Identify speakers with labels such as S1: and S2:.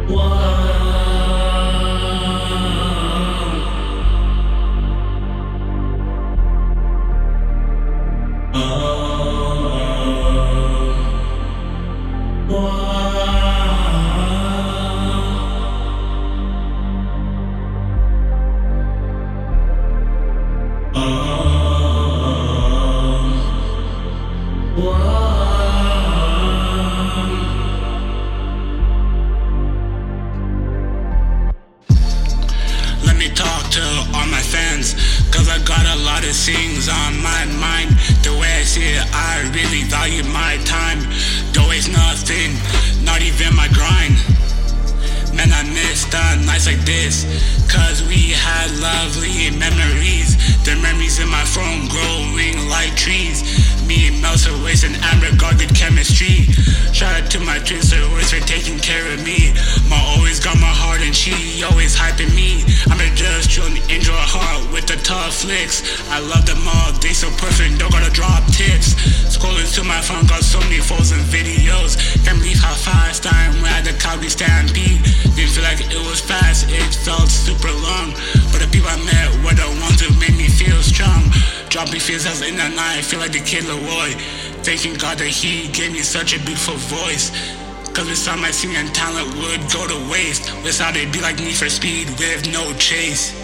S1: Let me talk to all my fans, cause I got a lot of things on my mind. The way I see it, I really value my time. Don't waste nothing, not even my grind. Man, I miss the nights like this, cause we had lovely memories. The memories in my phone growing like trees. Me and Melsa wasting amber got good chemistry. Shout out to my twin sisters for taking care of me. Ma always got my heart and she always hyping me. I'm just chillin' angel heart with the tough flicks. I love them all, they so perfect, don't gotta drop tips. Scrolling to my phone, got so many photos and videos. Can't believe how fast I went at the Calgary Stampede. Didn't feel like it was fast, it felt super long. But the people I met were the ones who made me feel strong. Dropping feels as in the night, feel like the kid Leroy. Thanking God that he gave me such a beautiful voice. Cause without my singing talent would go to waste. Without it be like Need for Speed with no chase.